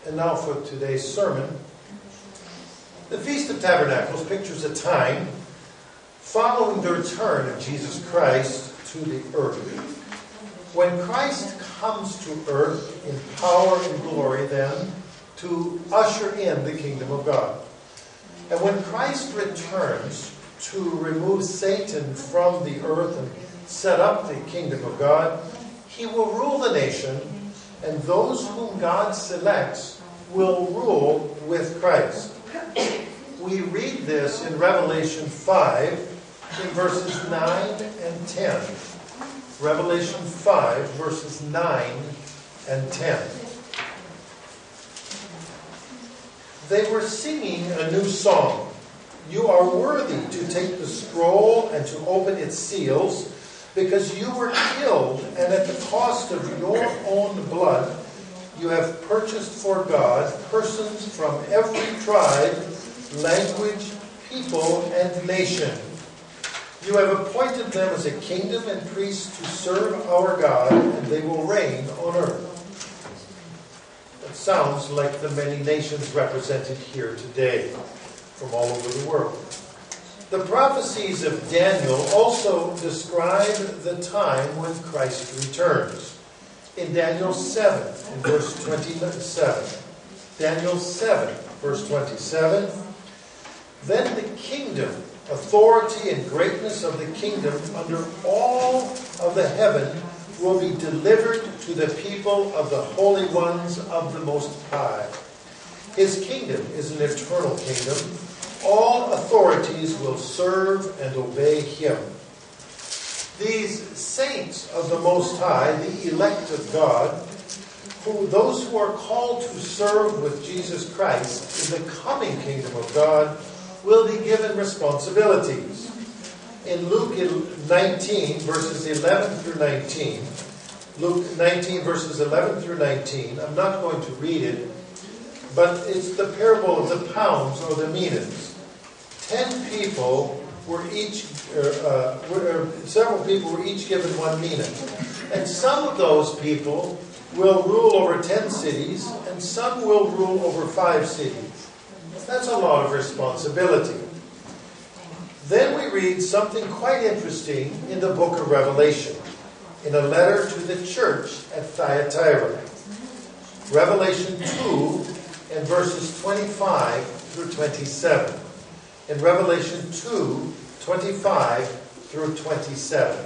And now for today's sermon. The Feast of Tabernacles pictures a time following the return of Jesus Christ to the earth. When Christ comes to earth in power and glory then to usher in the kingdom of God. And when Christ returns to remove Satan from the earth and set up the kingdom of God, he will rule the nation, and those whom God selects will rule with Christ. We read this in Revelation 5 in verses 9 and 10. Revelation 5 verses 9 and 10. They were singing a new song. You are worthy to take the scroll and to open its seals, because you were killed, and at the cost of your own blood you have purchased for God persons from every tribe, language, people, and nation. You have appointed them as a kingdom and priests to serve our God, and they will reign on earth. That sounds like the many nations represented here today from all over the world. The prophecies of Daniel also describe the time when Christ returns. In Daniel 7, in verse 27. Daniel 7, verse 27. Then the kingdom, authority, and greatness of the kingdom under all of the heaven will be delivered to the people of the holy ones of the Most High. His kingdom is an eternal kingdom. All authorities will serve and obey him. These saints of the Most High, the elect of God, those who are called to serve with Jesus Christ in the coming kingdom of God, will be given responsibilities. In Luke 19, verses 11 through 19, Luke 19, verses 11 through 19, I'm not going to read it, but it's the parable of the pounds or the minas. 10 people were each, several people were each given 1 mina. And some of those people will rule over 10 cities, and some will rule over 5 cities. That's a lot of responsibility. Then we read something quite interesting in the book of Revelation, in a letter to the church at Thyatira. Revelation 2 and verses 25 through 27. In Revelation 2, 25 through 27.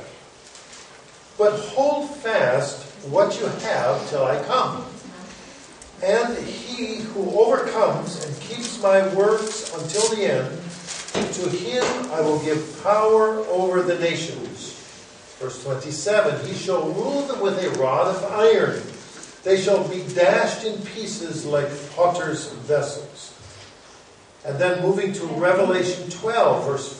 But hold fast what you have till I come. And he who overcomes and keeps my words until the end, to him I will give power over the nations. Verse 27, he shall rule them with a rod of iron. They shall be dashed in pieces like potter's vessels. And then moving to Revelation 12, verse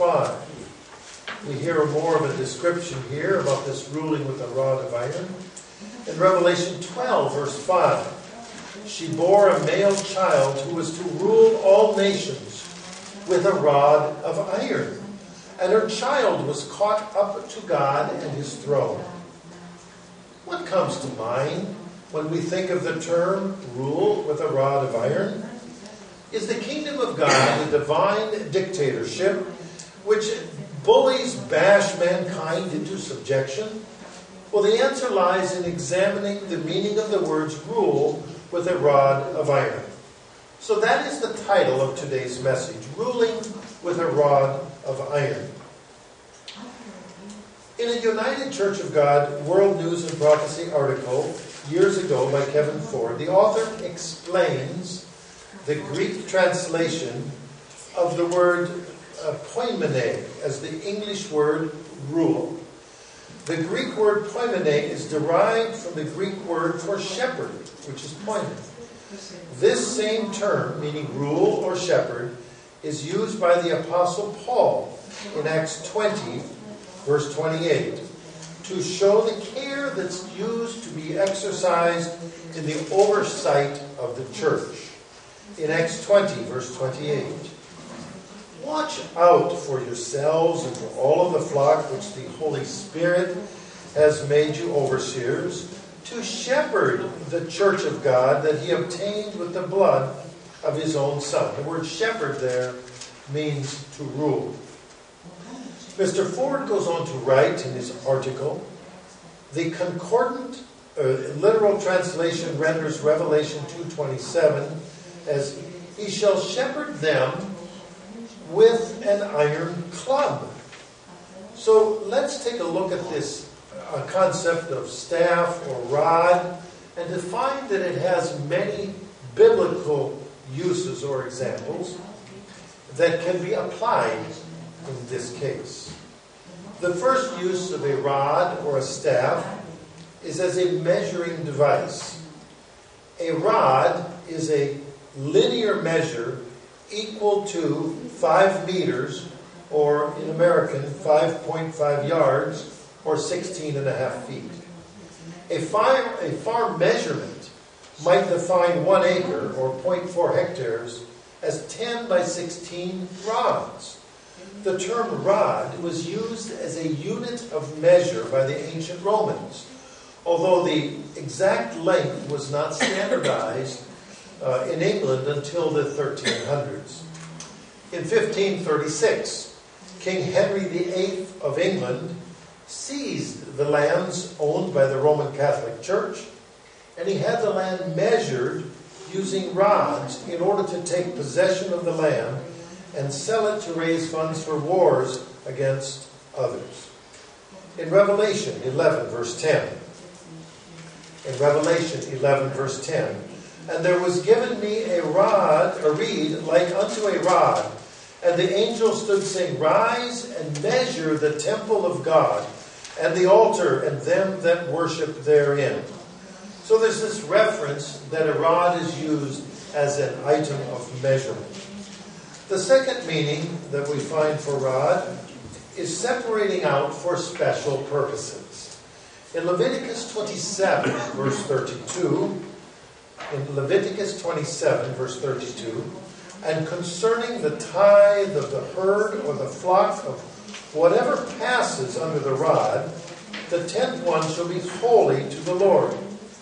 5. We hear more of a description here about this ruling with a rod of iron. In Revelation 12, verse 5, she bore a male child who was to rule all nations with a rod of iron. And her child was caught up to God and his throne. What comes to mind when we think of the term rule with a rod of iron? Is the kingdom of God a divine dictatorship which bullies, bash mankind into subjection? Well, the answer lies in examining the meaning of the words rule with a rod of iron. So that is the title of today's message, Ruling with a Rod of Iron. In a United Church of God World News and Prophecy article years ago by Kevin Ford, the author explains the Greek translation of the word poimene as the English word rule. The Greek word poimene is derived from the Greek word for shepherd, which is poimen. This same term, meaning rule or shepherd, is used by the Apostle Paul in Acts 20, verse 28, to show the care that's used to be exercised in the oversight of the church. In Acts 20, verse 28, watch out for yourselves and for all of the flock which the Holy Spirit has made you overseers, to shepherd the church of God that he obtained with the blood of his own son. The word shepherd there means to rule. Mr. Ford goes on to write in his article, the concordant literal translation renders Revelation 2:27 as, he shall shepherd them with an iron club. So let's take a look at this concept of staff or rod and to find that it has many biblical uses or examples that can be applied in this case. The first use of a rod or a staff is as a measuring device. A rod is a linear measure equal to 5 meters, or in American, 5.5 yards, or 16 and a half feet. A farm measurement might define 1 acre, or 0.4 hectares, as 10 by 16 rods. The term rod was used as a unit of measure by the ancient Romans, although the exact length was not standardized in England until the 1300s. In 1536, King Henry VIII of England seized the lands owned by the Roman Catholic Church, and he had the land measured using rods in order to take possession of the land and sell it to raise funds for wars against others. In Revelation 11, verse 10. In Revelation 11, verse 10. And there was given me a reed like unto a rod, and the angel stood saying, Rise and measure the temple of God, and the altar, and them that worship therein. So there's this reference that a rod is used as an item of measurement. The second meaning that we find for rod is separating out for special purposes. In Leviticus 27, verse 32, and concerning the tithe of the herd or the flock of whatever passes under the rod, the 10th one shall be holy to the Lord.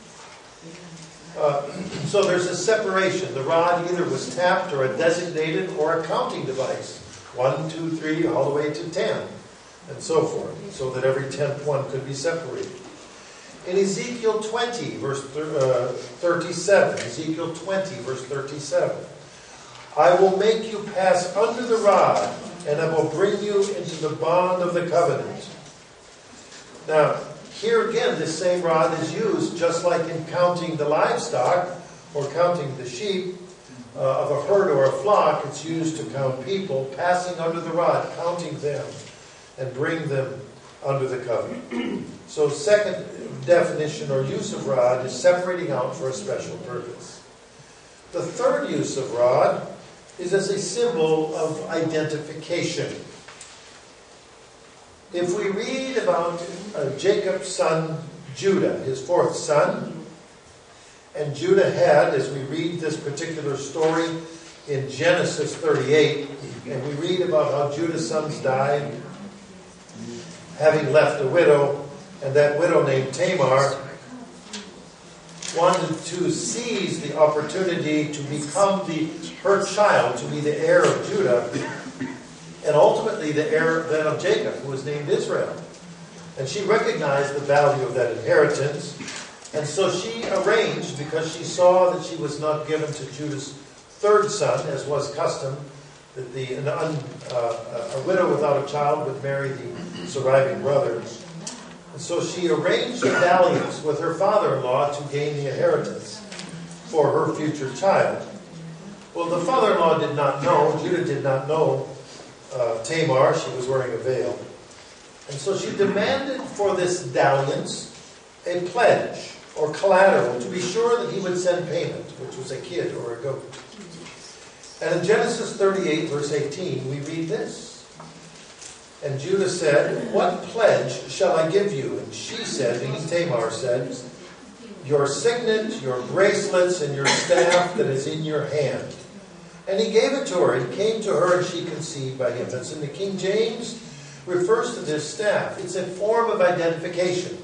So there's a separation. The rod either was tapped or a designated or a counting device. 1, 2, 3, all the way to 10, and so forth, so that every 10th one could be separated. In Ezekiel 20, verse 37, Ezekiel 20, verse 37, I will make you pass under the rod, and I will bring you into the bond of the covenant. Now, here again, this same rod is used just like in counting the livestock or counting the sheep of a herd or a flock. It's used to count people, passing under the rod, counting them, and bring them under the covenant. So second definition or use of rod is separating out for a special purpose. The third use of rod is as a symbol of identification. If we read about Jacob's son Judah, his fourth son, and Judah had, as we read this particular story in Genesis 38, and we read about how Judah's sons died, having left a widow, and that widow named Tamar wanted to seize the opportunity to become her child, to be the heir of Judah, and ultimately the heir then of Jacob, who was named Israel. And she recognized the value of that inheritance, and so she arranged, because she saw that she was not given to Judah's third son, as was custom, that a widow without a child would marry the surviving brother. And so she arranged a dalliance with her father-in-law to gain the inheritance for her future child. Well, the father-in-law did not know, Judah did not know Tamar. She was wearing a veil. And so she demanded for this dalliance a pledge or collateral to be sure that he would send payment, which was a kid or a goat. And in Genesis 38, verse 18, we read this. And Judah said, What pledge shall I give you? And she said, meaning Tamar said, Your signet, your bracelets, and your staff that is in your hand. And he gave it to her. He came to her, and she conceived by him. That's in the King James, refers to this staff. It's a form of identification.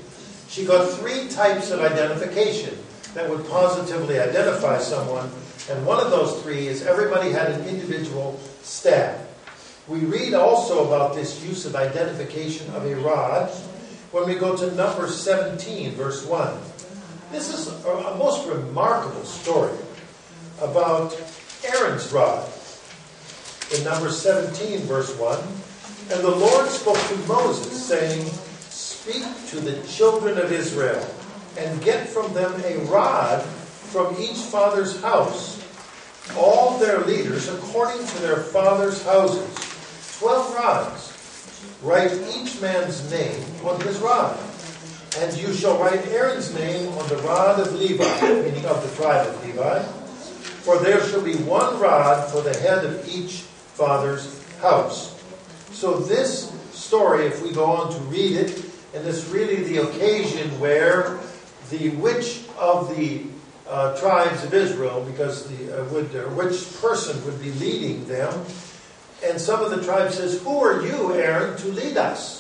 she got 3 types of identification that would positively identify someone. And one of those 3 is everybody had an individual staff. We read also about this use of identification of a rod when we go to Numbers 17, verse 1. This is a most remarkable story about Aaron's rod. In Numbers 17, verse 1, "And the Lord spoke to Moses, saying, Speak to the children of Israel, and get from them a rod from each father's house, all their leaders according to their father's houses, 12 rods. Write each man's name on his rod. And you shall write Aaron's name on the rod of Levi," meaning of the tribe of Levi, "for there shall be 1 rod for the head of each father's house." So this story, if we go on to read it, and it's really the occasion where which of the tribes of Israel, because which person would be leading them, and some of the tribes says, "Who are you, Aaron, to lead us?"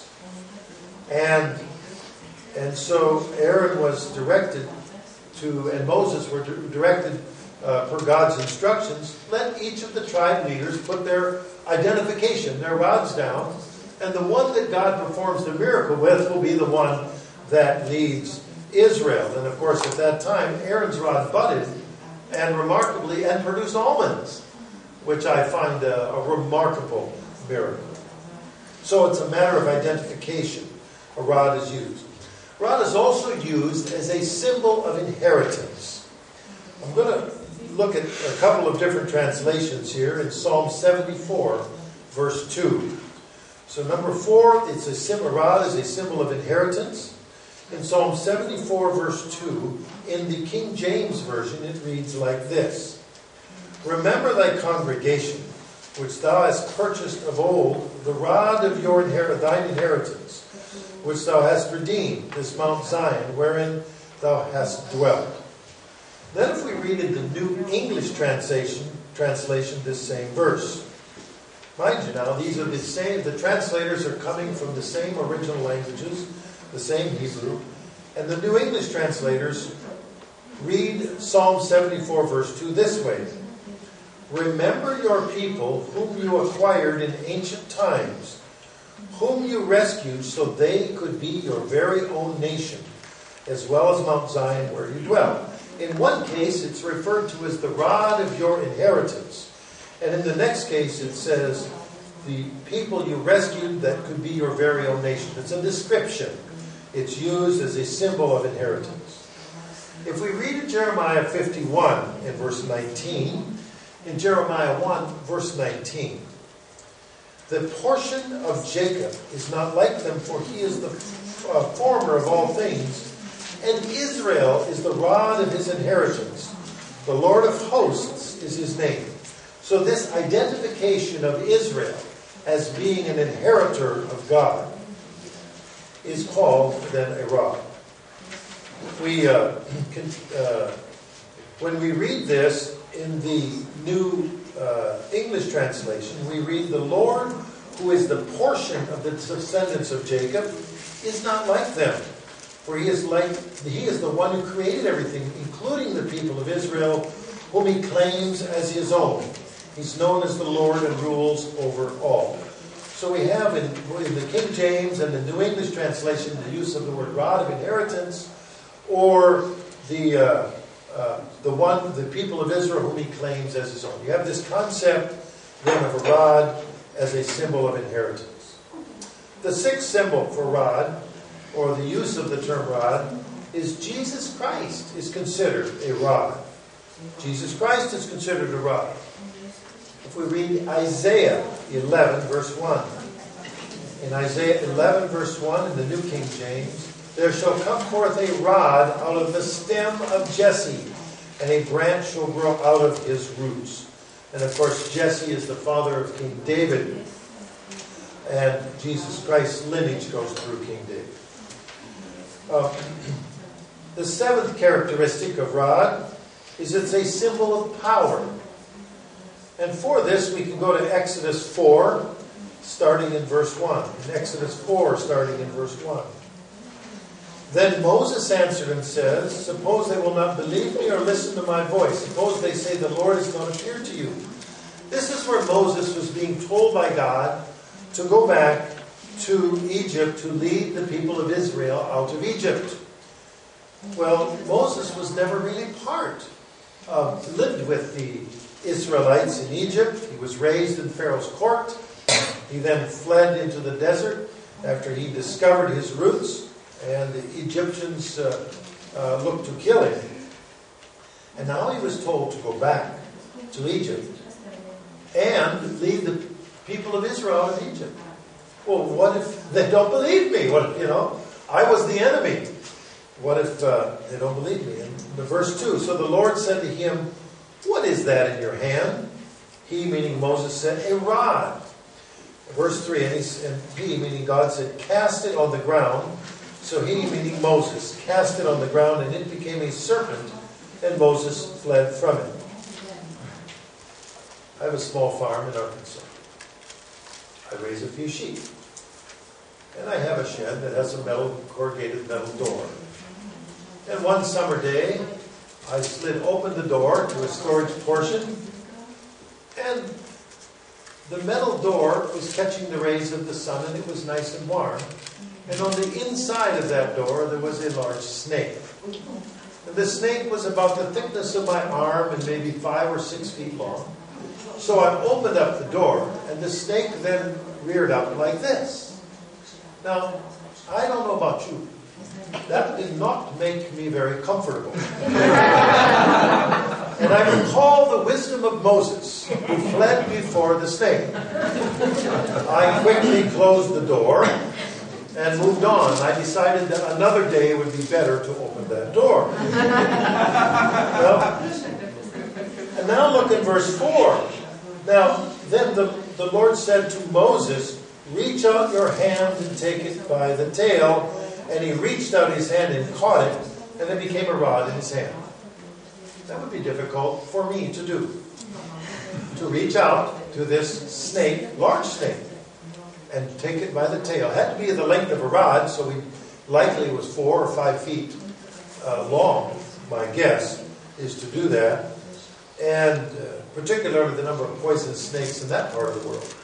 And so Aaron was directed to, and Moses were directed per God's instructions, let each of the tribe leaders put their identification, their rods down, and the one that God performs the miracle with will be the one that leads Israel. And of course, at that time, Aaron's rod budded, and remarkably, and produced almonds, which I find a remarkable miracle. So it's a matter of identification. A rod is used. Rod is also used as a symbol of inheritance. I'm going to look at a couple of different translations here in Psalm 74, verse 2. So number 4, a rod is a symbol of inheritance. In Psalm 74, verse 2, in the King James Version, it reads like this: "Remember thy congregation, which thou hast purchased of old, the rod of thine inheritance, which thou hast redeemed, this Mount Zion, wherein thou hast dwelt." Then if we read in the New English translation this same verse. Mind you now, these are the translators are coming from the same original languages, the same Hebrew, and the New English translators read Psalm 74 verse 2 this way: "Remember your people whom you acquired in ancient times, whom you rescued so they could be your very own nation, as well as Mount Zion where you dwell." In one case, it's referred to as the rod of your inheritance. And in the next case, it says, the people you rescued that could be your very own nation. It's a description. It's used as a symbol of inheritance. If we read in Jeremiah 51 in verse 19, in Jeremiah 1, verse 19, "The portion of Jacob is not like them, for he is the former of all things, and Israel is the rod of his inheritance. The Lord of hosts is his name." So this identification of Israel as being an inheritor of God is called then a rod. When we read this in the New English translation, we read, "The Lord, who is the portion of the descendants of Jacob, is not like them. For he is the one who created everything, including the people of Israel, whom he claims as his own. He's known as the Lord and rules over all." So we have in the King James and the New English translation the use of the word rod of inheritance, or the people of Israel whom he claims as his own. You have this concept then of a rod as a symbol of inheritance. The 6th symbol for rod, or the use of the term rod, is Jesus Christ is considered a rod. Jesus Christ is considered a rod. If we read Isaiah 11, verse 1. In Isaiah 11, verse 1, in the New King James, "There shall come forth a rod out of the stem of Jesse, and a branch shall grow out of his roots." And of course, Jesse is the father of King David. And Jesus Christ's lineage goes through King David. The 7th characteristic of rod is it's a symbol of power. And for this, we can go to Exodus 4, starting in verse 1. In Exodus 4, starting in verse 1. Then Moses answered and says, suppose they will not believe me or listen to my voice. Suppose they say the Lord has not appeared to you. This is where Moses was being told by God to go back to Egypt to lead the people of Israel out of Egypt. Well, Moses was never really lived with the Israelites in Egypt. He was raised in Pharaoh's court. He then fled into the desert after he discovered his roots, and the Egyptians looked to kill him. And now he was told to go back to Egypt and lead the people of Israel out of Egypt. Well, what if they don't believe me? I was the enemy. What if they don't believe me? And verse 2, so the Lord said to him, what is that in your hand? He, meaning Moses, said, a rod. Verse 3, and he, meaning God, said, cast it on the ground. So he, meaning Moses, cast it on the ground, and it became a serpent, and Moses fled from it. I have a small farm in Arkansas. I raise a few sheep. And I have a shed that has a corrugated metal door. And one summer day, I slid open the door to a storage portion, and the metal door was catching the rays of the sun, and it was nice and warm. And on the inside of that door, there was a large snake. And the snake was about the thickness of my arm and maybe 5 or 6 feet long. So I opened up the door, and the snake then reared up like this. Now, I don't know about you. That did not make me very comfortable. And I recall the wisdom of Moses, who fled before the snake. I quickly closed the door and moved on. I decided that another day would be better to open that door. And now look at verse 4. Now, then the Lord said to Moses, reach out your hand and take it by the tail. And he reached out his hand and caught it, and it became a rod in his hand. That would be difficult for me to do. To reach out to this snake, large snake, and take it by the tail. It had to be the length of a rod, so likely it was 4 or 5 feet long. My guess is to do that. And particularly the number of poisonous snakes in that part of the world.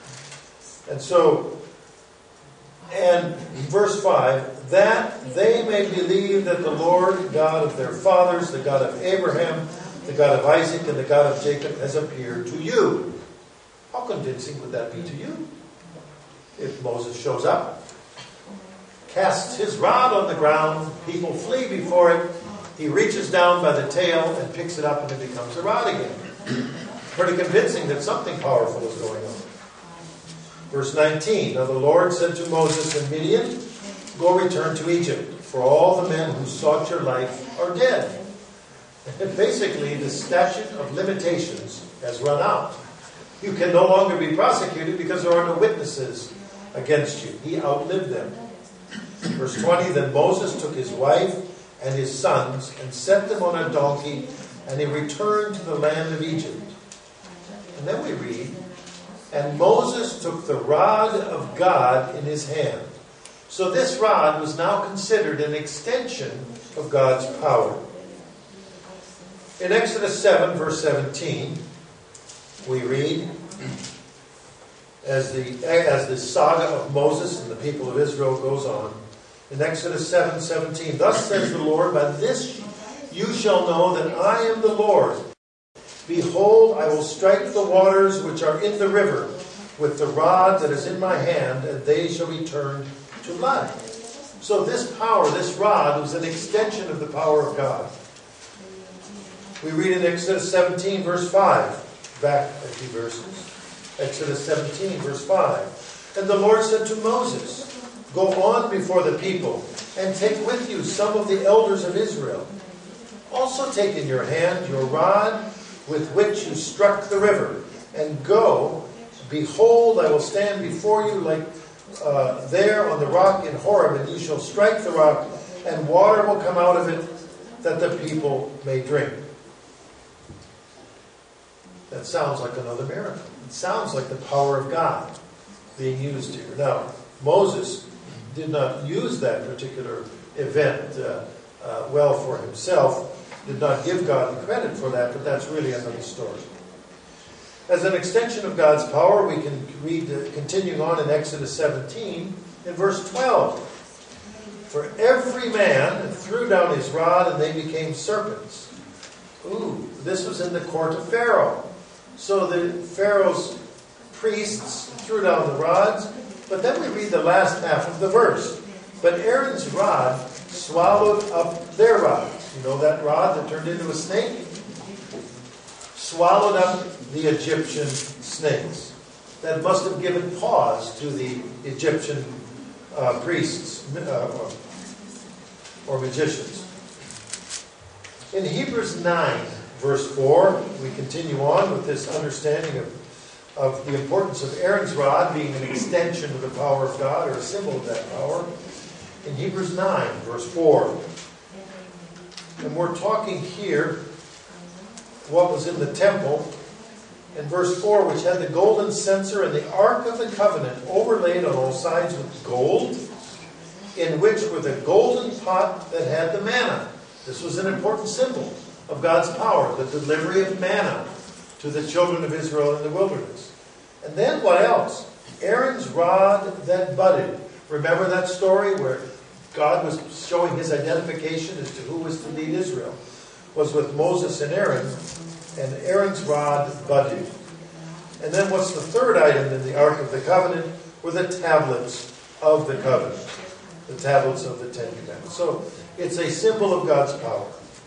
And verse 5, that they may believe that the Lord God of their fathers, the God of Abraham, the God of Isaac, and the God of Jacob has appeared to you. How convincing would that be to you? If Moses shows up, casts his rod on the ground, people flee before it, he reaches down by the tail and picks it up, and it becomes a rod again. Pretty convincing that something powerful is going on. Verse 19, now the Lord said to Moses and Midian, go return to Egypt, for all the men who sought your life are dead. And basically, the statute of limitations has run out. You can no longer be prosecuted because there are no witnesses against you. He outlived them. Verse 20, then Moses took his wife and his sons and set them on a donkey, and he returned to the land of Egypt. And then we read, and Moses took the rod of God in his hand. So this rod was now considered an extension of God's power. In Exodus 7, verse 17, we read, as the saga of Moses and the people of Israel goes on, in Exodus 7:17, thus says the Lord, by this you shall know that I am the Lord. Behold, I will strike the waters which are in the river with the rod that is in my hand, and they shall be turned to blood. So this power, this rod, was an extension of the power of God. We read in Exodus 17, verse 5. Back a few verses. Exodus 17, verse 5. And the Lord said to Moses, go on before the people, and take with you some of the elders of Israel. Also take in your hand your rod with which you struck the river, and go, behold, I will stand before you like there on the rock in Horeb, and you shall strike the rock, and water will come out of it, that the people may drink. That sounds like another miracle. It sounds like the power of God being used here. Now, Moses did not use that particular event well for himself. Did not give God the credit for that, but that's really another story. As an extension of God's power, we can read, continuing on in Exodus 17, in verse 12. For every man threw down his rod, and they became serpents. Ooh, this was in the court of Pharaoh. So the Pharaoh's priests threw down the rods, but then we read the last half of the verse. But Aaron's rod swallowed up their rods. You know that rod that turned into a snake? Swallowed up the Egyptian snakes. That must have given pause to the Egyptian priests or magicians. In Hebrews 9, verse 4, we continue on with this understanding of the importance of Aaron's rod being an extension of the power of God, or a symbol of that power. In Hebrews 9, verse 4. And we're talking here what was in the temple. In verse 4, which had the golden censer and the ark of the covenant overlaid on all sides with gold, in which were the golden pot that had the manna. This was an important symbol of God's power, the delivery of manna to the children of Israel in the wilderness. And then what else? Aaron's rod that budded. Remember that story where God was showing his identification as to who was to lead Israel? Was with Moses and Aaron, and Aaron's rod budded. And then what's the third item in the Ark of the Covenant? Were the tablets of the covenant. The tablets of the Ten Commandments. So it's a symbol of God's power.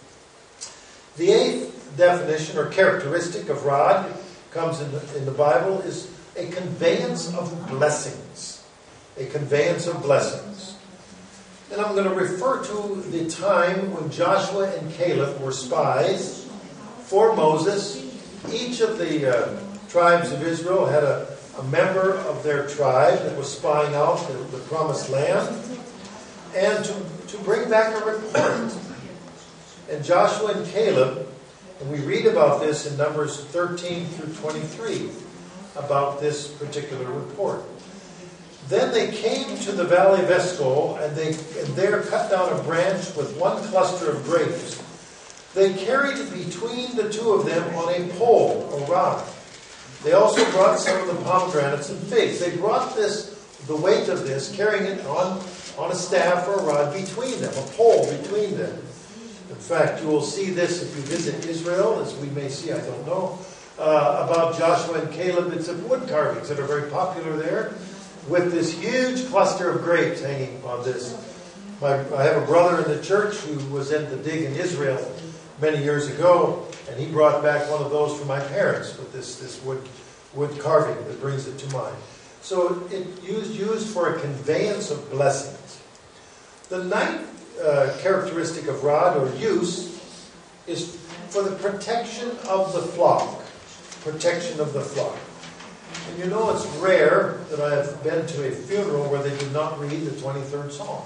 The eighth definition or characteristic of rod comes in the Bible is a conveyance of blessings. A conveyance of blessings. And I'm going to refer to the time when Joshua and Caleb were spies for Moses. Each of the tribes of Israel had a member of their tribe that was spying out the promised land, and to bring back a report. And Joshua and Caleb, and we read about this in Numbers 13 through 23, about this particular report. Then they came to the valley of Eshcol, and there cut down a branch with one cluster of grapes. They carried it between the two of them on a pole or rod. They also brought some of the pomegranates and figs. They brought the weight of this, carrying it on a staff or a rod between them, a pole between them. In fact, you will see this if you visit Israel, as we may see, I don't know, about Joshua and Caleb. It's of wood carvings that are very popular there, with this huge cluster of grapes hanging on this. I have a brother in the church who was at the dig in Israel many years ago, and he brought back one of those for my parents with this wood carving that brings it to mind. So it used for a conveyance of blessings. The ninth characteristic of rod or use is for the protection of the flock. Protection of the flock. And you know it's rare that I have been to a funeral where they did not read the 23rd Psalm.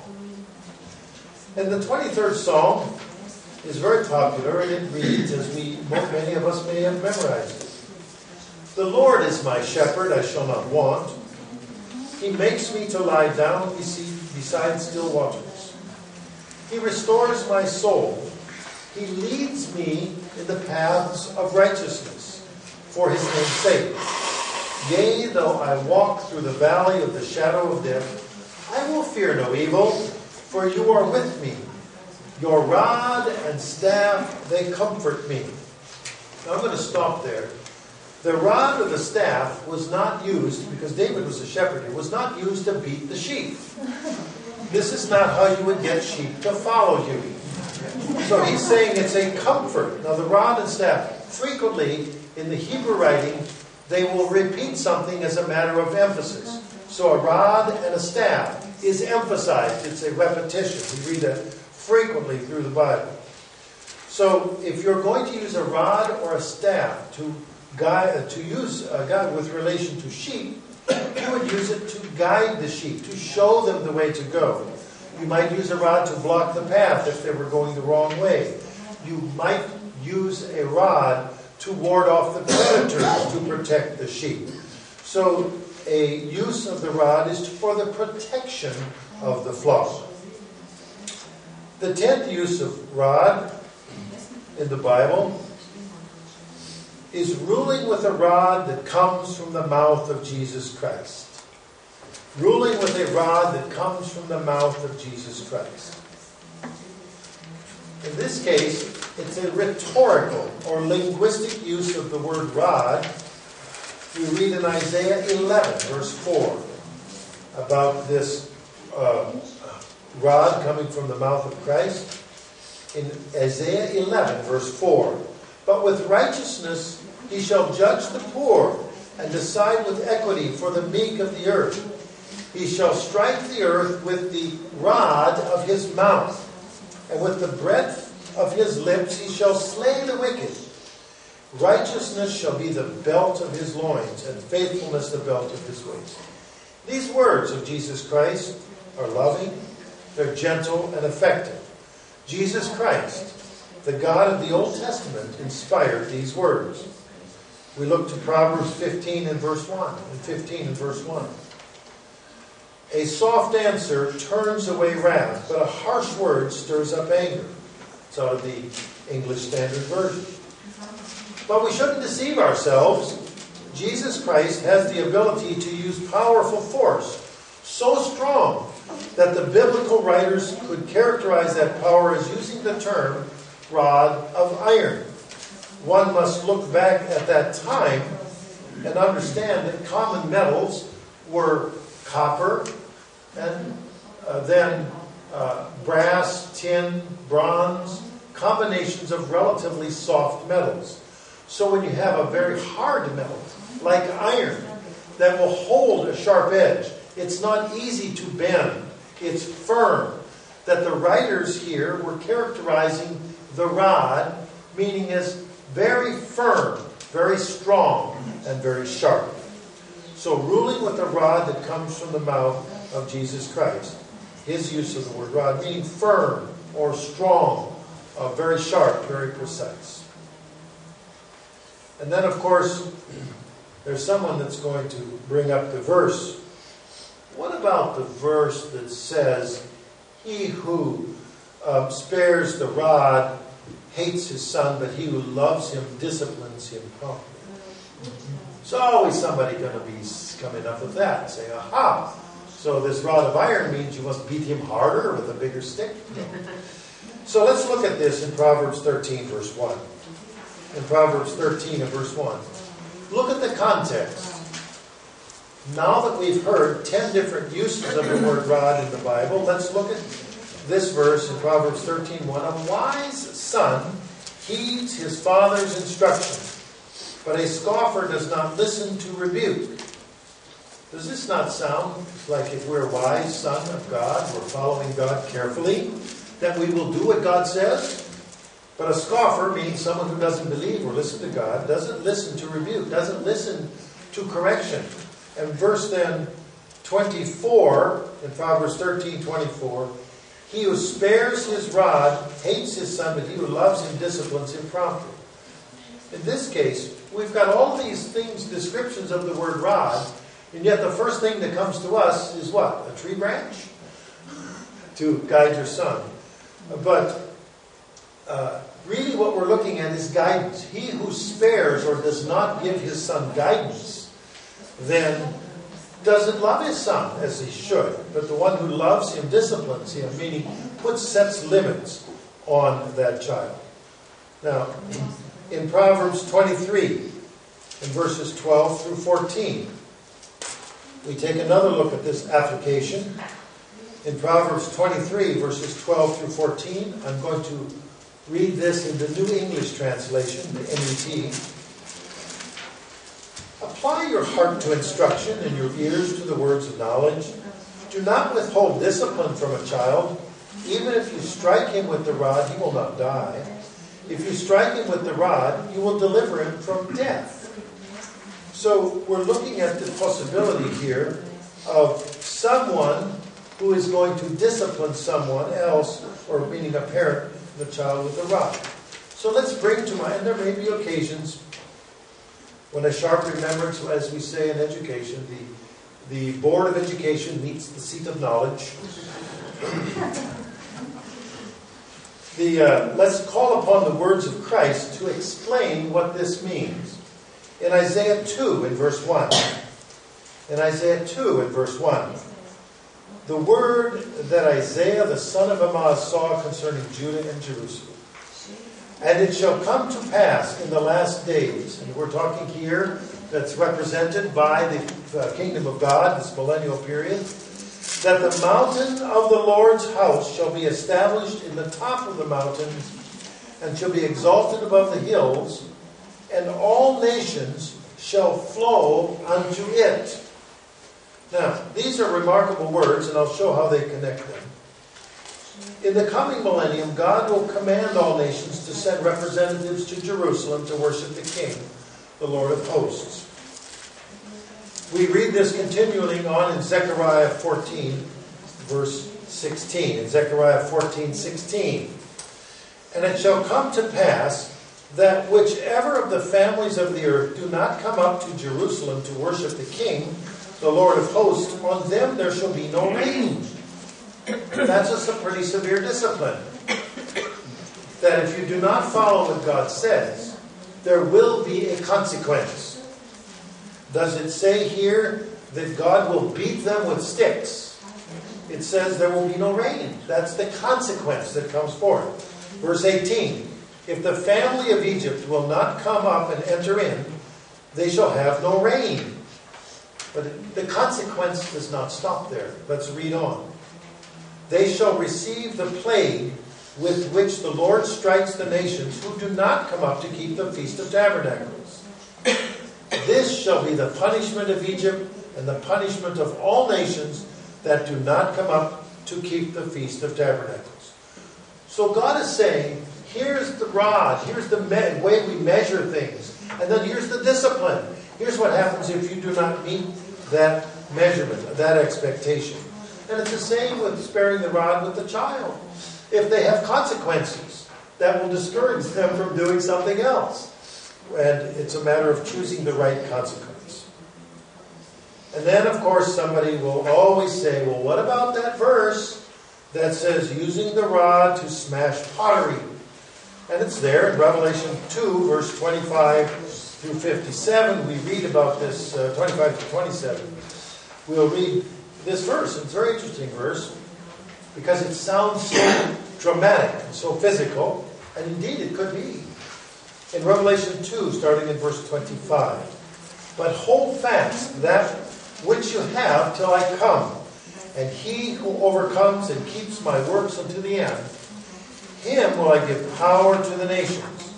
And the 23rd Psalm is very popular, and it reads, as many of us may have memorized it. The Lord is my shepherd, I shall not want. He makes me to lie down beside still waters. He restores my soul. He leads me in the paths of righteousness for his name's sake. Yea, though I walk through the valley of the shadow of death, I will fear no evil, for you are with me. Your rod and staff, they comfort me. Now I'm going to stop there. The rod or the staff was not used, because David was a shepherd, it was not used to beat the sheep. This is not how you would get sheep to follow you. So he's saying it's a comfort. Now the rod and staff, frequently in the Hebrew writing, they will repeat something as a matter of emphasis. So a rod and a staff is emphasized. It's a repetition. We read that frequently through the Bible. So if you're going to use a rod or a staff to use with relation to sheep, you would use it to guide the sheep, to show them the way to go. You might use a rod to block the path if they were going the wrong way. You might use a rod to ward off the predators to protect the sheep. So a use of the rod is for the protection of the flock. The 10th use of rod in the Bible is ruling with a rod that comes from the mouth of Jesus Christ. Ruling with a rod that comes from the mouth of Jesus Christ. In this case, it's a rhetorical or linguistic use of the word rod. We read in Isaiah 11, verse 4, about this rod coming from the mouth of Christ. In Isaiah 11, verse 4, "But with righteousness he shall judge the poor, and decide with equity for the meek of the earth. He shall strike the earth with the rod of his mouth, and with the breath of his lips he shall slay the wicked. Righteousness shall be the belt of his loins, and faithfulness the belt of his waist." These words of Jesus Christ are loving, they're gentle and effective. Jesus Christ, the God of the Old Testament, inspired these words. We look to Proverbs 15 and verse 1. And 15 and verse 1. "A soft answer turns away wrath, but a harsh word stirs up anger." It's out of the English Standard Version. But we shouldn't deceive ourselves. Jesus Christ has the ability to use powerful force, so strong that the biblical writers could characterize that power as using the term rod of iron. One must look back at that time and understand that common metals were copper, and then brass, tin, bronze, combinations of relatively soft metals. So when you have a very hard metal, like iron, that will hold a sharp edge, it's not easy to bend, it's firm. That the writers here were characterizing the rod, meaning is very firm, very strong, and very sharp. So ruling with a rod that comes from the mouth of Jesus Christ. His use of the word rod, meaning firm or strong, very sharp, very precise. And then, of course, there's someone that's going to bring up the verse. What about the verse that says, "He who spares the rod hates his son, but he who loves him disciplines him promptly"? There's always somebody going to be coming up with that and say, "Aha! So this rod of iron means you must beat him harder with a bigger stick?" No. So let's look at this in Proverbs 13, verse 1. In Proverbs 13 and verse 1. Look at the context. Now that we've heard 10 different uses of the word rod in the Bible, let's look at this verse in Proverbs 13:1. "A wise son heeds his father's instruction, but a scoffer does not listen to rebuke." Does this not sound like if we're a wise son of God, we're following God carefully, that we will do what God says? But a scoffer means someone who doesn't believe or listen to God, doesn't listen to rebuke, doesn't listen to correction. And verse then 24, in Proverbs 13:24, "He who spares his rod hates his son, but he who loves him disciplines him promptly." In this case, we've got all these things, descriptions of the word rod, and yet the first thing that comes to us is what? A tree branch? To guide your son. But really what we're looking at is guidance. He who spares or does not give his son guidance, then doesn't love his son as he should. But the one who loves him disciplines him, meaning sets limits on that child. Now, in Proverbs 23, in verses 12 through 14, we take another look at this application. In Proverbs 23, verses 12 through 14, I'm going to read this in the New English Translation, the NET. "Apply your heart to instruction and your ears to the words of knowledge. Do not withhold discipline from a child. Even if you strike him with the rod, he will not die. If you strike him with the rod, you will deliver him from death." So we're looking at the possibility here of someone who is going to discipline someone else, or meaning a parent, the child with a rod. So let's bring to mind, there may be occasions when a sharp remembrance, as we say in education, the Board of Education meets the seat of knowledge. Let's call upon the words of Christ to explain what this means. In Isaiah 2 in verse 1. In Isaiah 2 in verse 1. The word that Isaiah the son of Amoz saw concerning Judah and Jerusalem. And it shall come to pass in the last days, and we're talking here, that's represented by the kingdom of God, this millennial period, that the mountain of the Lord's house shall be established in the top of the mountains, and shall be exalted above the hills, and all nations shall flow unto it. Now, these are remarkable words, and I'll show how they connect them. In the coming millennium, God will command all nations to send representatives to Jerusalem to worship the King, the Lord of hosts. We read this continuing on in Zechariah 14, verse 16. In Zechariah 14:16. And it shall come to pass that whichever of the families of the earth do not come up to Jerusalem to worship the King, the Lord of hosts, on them there shall be no rain. That's a pretty severe discipline. That if you do not follow what God says, there will be a consequence. Does it say here that God will beat them with sticks? It says there will be no rain. That's the consequence that comes forth. Verse 18. If the family of Egypt will not come up and enter in, they shall have no rain. But the consequence does not stop there. Let's read on. They shall receive the plague with which the Lord strikes the nations who do not come up to keep the Feast of Tabernacles. This shall be the punishment of Egypt and the punishment of all nations that do not come up to keep the Feast of Tabernacles. So God is saying, here's the rod, here's the way we measure things, and then here's the discipline. Here's what happens if you do not meet that measurement, that expectation. And it's the same with sparing the rod with the child. If they have consequences, that will discourage them from doing something else. And it's a matter of choosing the right consequence. And then, of course, somebody will always say, well, what about that verse that says using the rod to smash pottery? And it's there in Revelation 2, verse 25 through 57. We read about this, 25 to 27. We'll read this verse. It's a very interesting verse because it sounds so dramatic and so physical, and indeed it could be. In Revelation 2, starting in verse 25. But hold fast that which you have till I come, and he who overcomes and keeps my works unto the end, him will I give power to the nations.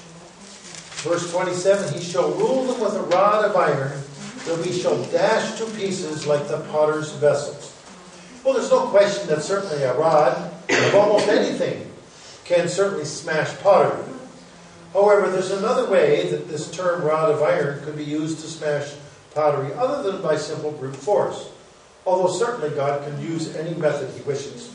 Verse 27, he shall rule them with a rod of iron, that we shall dash to pieces like the potter's vessels. Well, there's no question that certainly a rod of almost anything can certainly smash pottery. However, there's another way that this term rod of iron could be used to smash pottery other than by simple brute force. Although certainly God can use any method he wishes.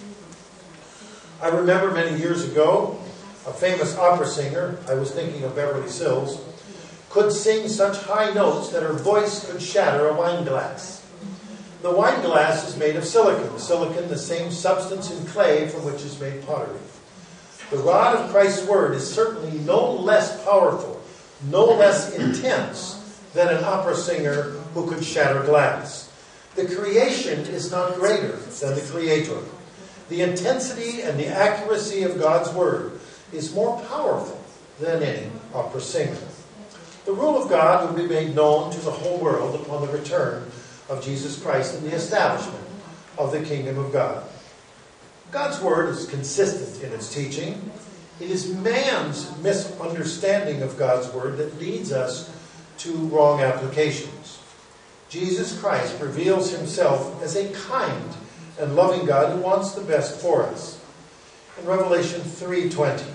I remember many years ago, a famous opera singer, I was thinking of Beverly Sills, could sing such high notes that her voice could shatter a wine glass. The wine glass is made of silicon. Silicon, the same substance in clay from which is made pottery. The rod of Christ's word is certainly no less powerful, no less intense than an opera singer who could shatter glass. The creation is not greater than the Creator. The intensity and the accuracy of God's word is more powerful than any opera singer. The rule of God will be made known to the whole world upon the return of Jesus Christ and the establishment of the kingdom of God. God's word is consistent in its teaching. It is man's misunderstanding of God's word that leads us to wrong applications. Jesus Christ reveals himself as a kind and loving God who wants the best for us. In Revelation 3:20,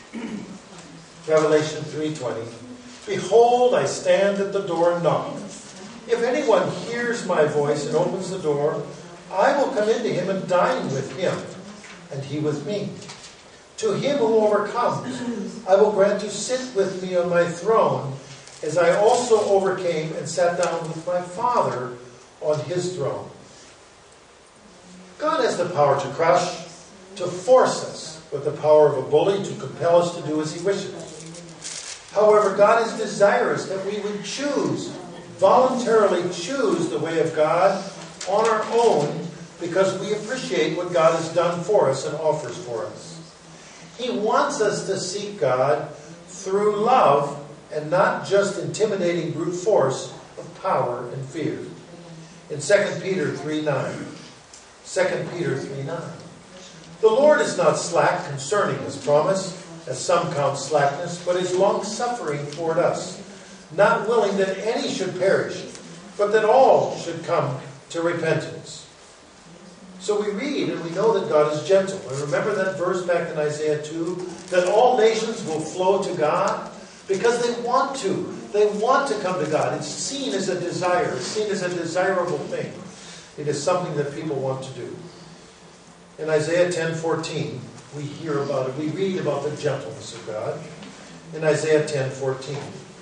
Revelation 3:20, behold, I stand at the door and knock. If anyone hears my voice and opens the door, I will come into him and dine with him, and he with me. To him who overcomes, I will grant to sit with me on my throne, as I also overcame and sat down with my Father on his throne. God has the power to crush, to force us, with the power of a bully to compel us to do as he wishes. However, God is desirous that we would voluntarily choose the way of God on our own, because we appreciate what God has done for us and offers for us. He wants us to seek God through love and not just intimidating brute force of power and fear. In 2 Peter 3:9, 2 Peter 3:9, the Lord is not slack concerning his promise, as some count slackness, but is long-suffering toward us, not willing that any should perish, but that all should come to repentance. So we read and we know that God is gentle. And remember that verse back in Isaiah 2, that all nations will flow to God because they want to. They want to come to God. It's seen as a desire. It's seen as a desirable thing. It is something that people want to do. In Isaiah 10:14, we hear about it. We read about the gentleness of God. In Isaiah 10:14,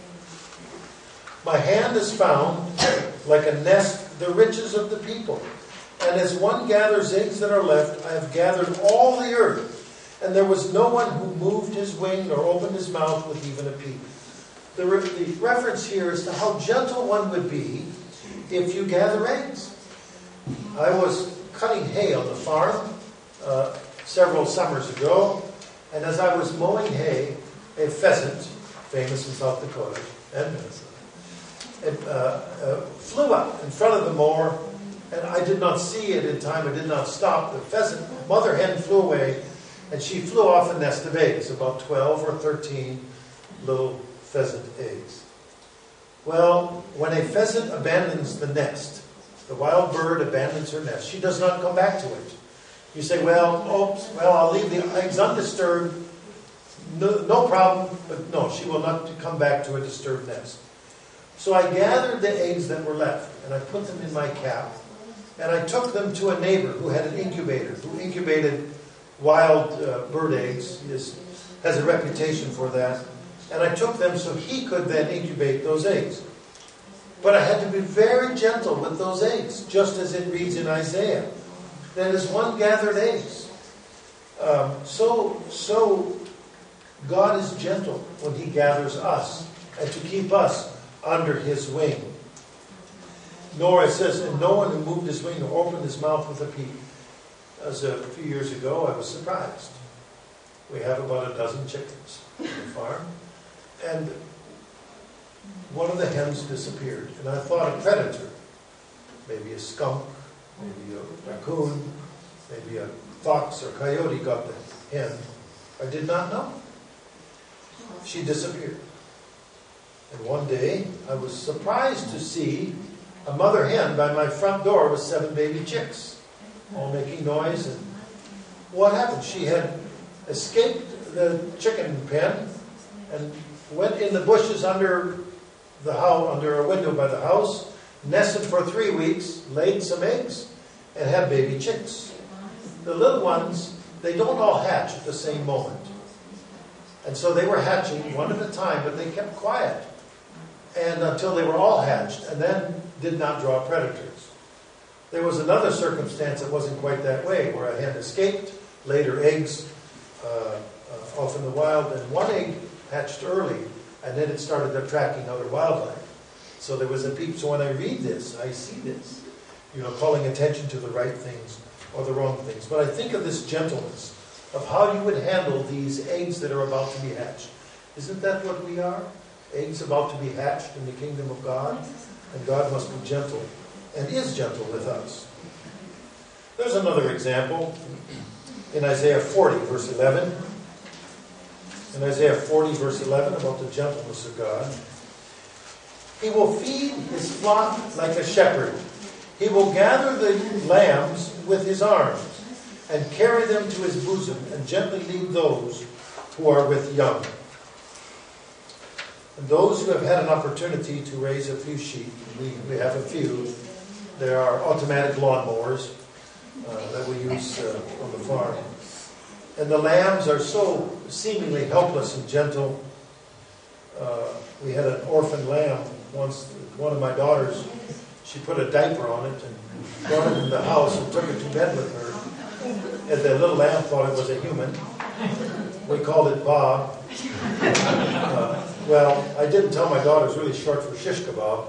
my hand has found, like a nest, the riches of the people. And as one gathers eggs that are left, I have gathered all the earth. And there was no one who moved his wing nor opened his mouth with even a peep. The reference here is to how gentle one would be if you gather eggs. I was cutting hay on the farm several summers ago, and as I was mowing hay, a pheasant, famous in South Dakota and Minnesota, flew up in front of the mower, and I did not see it in time. I did not stop. The pheasant, mother hen, flew away, and she flew off a nest of eggs, about 12 or 13 little pheasant eggs. Well, when a pheasant abandons the nest, the wild bird abandons her nest, she does not come back to it. You say, well, I'll leave the eggs undisturbed, no problem, but no, she will not come back to a disturbed nest. So I gathered the eggs that were left, and I put them in my cap, and I took them to a neighbor who had an incubator, who incubated wild bird eggs. He has a reputation for that. And I took them so he could then incubate those eggs. But I had to be very gentle with those eggs, just as it reads in Isaiah. That is one gathered eggs. So God is gentle when he gathers us and to keep us under his wing. Nor, it says, and no one who moved his wing or opened his mouth with a peep. As a few years ago, I was surprised. We have about 12 chickens on the farm. And one of the hens disappeared. And I thought a predator, maybe a skunk, maybe a raccoon, maybe a fox or coyote got the hen. I did not know. She disappeared. And one day, I was surprised to see a mother hen by my front door with 7 baby chicks, all making noise. And what happened? She had escaped the chicken pen and went in the bushes under the house, under a window by the house, nested for 3 weeks, laid some eggs, and had baby chicks. The little ones, they don't all hatch at the same moment. And so they were hatching one at a time, but they kept quiet. And until they were all hatched, and then did not draw predators. There was another circumstance that wasn't quite that way, where a hen escaped, laid her eggs off in the wild, and one egg hatched early, and then it started attracting other wildlife. So there was a peep. So when I read this, I see this, calling attention to the right things or the wrong things. But I think of this gentleness, of how you would handle these eggs that are about to be hatched. Isn't that what we are? Eggs about to be hatched in the kingdom of God. And God must be gentle, and is gentle with us. There's another example in Isaiah 40, verse 11. In Isaiah 40, verse 11, about the gentleness of God. He will feed his flock like a shepherd. He will gather the lambs with his arms and carry them to his bosom and gently lead those who are with young. And those who have had an opportunity to raise a few sheep, we have a few. There are automatic lawnmowers that we use on the farm. And the lambs are so seemingly helpless and gentle. We had an orphan lamb once. One of my daughters, she put a diaper on it and brought it in the house and took it to bed with her. And the little lamb thought it was a human. We called it Bob. Well, I didn't tell my daughter it was really short for shish kebab.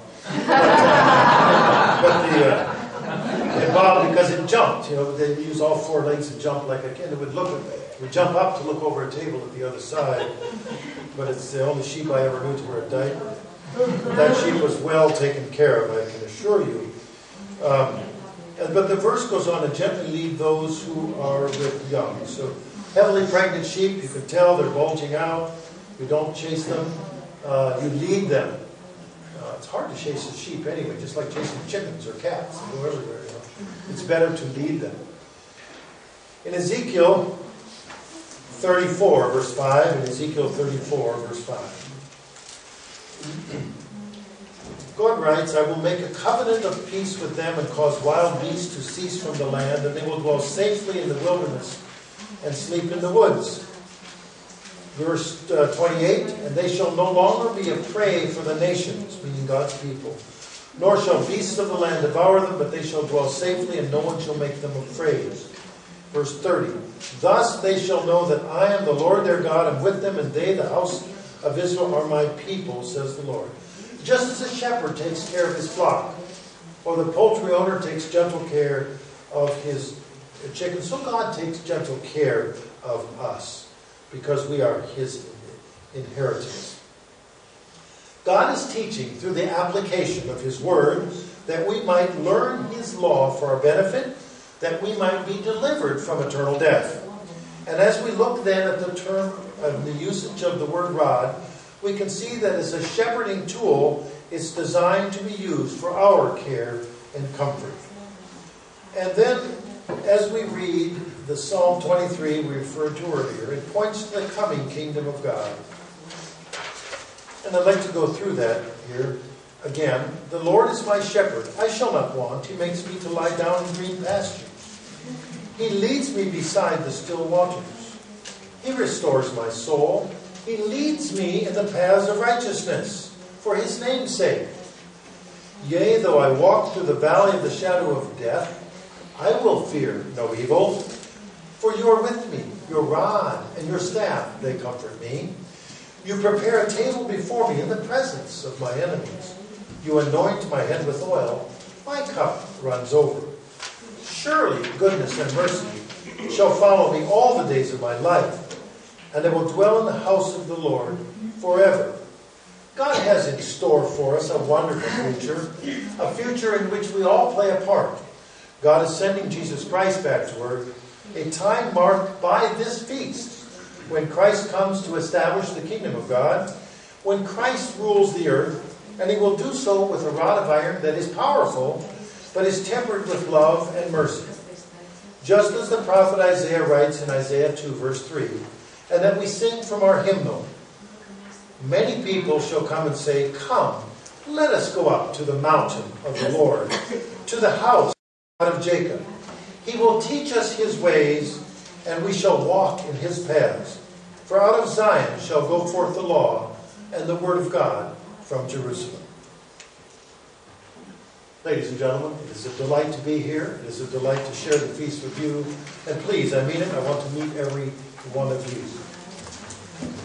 And Bob, because it jumped, they use all four legs and jump like a kid. It would jump up to look over a table at the other side. But it's the only sheep I ever knew to wear a diaper. That sheep was well taken care of, I can assure you. But the verse goes on to gently lead those who are with young. So heavily pregnant sheep, you can tell they're bulging out. You don't chase them. You lead them. It's hard to chase a sheep anyway, just like chasing chickens or cats. They go everywhere. It's better to lead them. In Ezekiel 34, verse 5, in Ezekiel 34, verse 5. God writes, I will make a covenant of peace with them and cause wild beasts to cease from the land, and they will dwell safely in the wilderness and sleep in the woods. Verse 28, and they shall no longer be a prey for the nations, meaning God's people, nor shall beasts of the land devour them, but they shall dwell safely, and no one shall make them afraid. Verse 30, thus they shall know that I am the Lord their God, and with them, and they, the house of Israel, are my people, says the Lord. Just as a shepherd takes care of his flock, or the poultry owner takes gentle care of his chickens, so God takes gentle care of us, because we are his inheritance. God is teaching through the application of his word that we might learn his law for our benefit, that we might be delivered from eternal death. And as we look then at the term of the usage of the word rod, we can see that as a shepherding tool, it's designed to be used for our care and comfort. And then, as we read the Psalm 23 we referred to earlier, it points to the coming kingdom of God. And I'd like to go through that here again. The Lord is my shepherd, I shall not want. He makes me to lie down in green pastures. He leads me beside the still waters. He restores my soul. He leads me in the paths of righteousness for his name's sake. Yea, though I walk through the valley of the shadow of death, I will fear no evil, for you are with me. Your rod and your staff, they comfort me. You prepare a table before me in the presence of my enemies. You anoint my head with oil. My cup runs over. Surely goodness and mercy shall follow me all the days of my life, and I will dwell in the house of the Lord forever. God has in store for us a wonderful future, a future in which we all play a part. God is sending Jesus Christ back to earth, a time marked by this feast, when Christ comes to establish the kingdom of God, when Christ rules the earth, and he will do so with a rod of iron that is powerful, but is tempered with love and mercy. Just as the prophet Isaiah writes in Isaiah 2, verse 3, and that we sing from our hymnal, many people shall come and say, come, let us go up to the mountain of the Lord, to the house of Jacob. He will teach us his ways, and we shall walk in his paths. For out of Zion shall go forth the law and the word of God from Jerusalem. Ladies and gentlemen, it is a delight to be here. It is a delight to share the feast with you. And please, I mean it, I want to meet every one of you.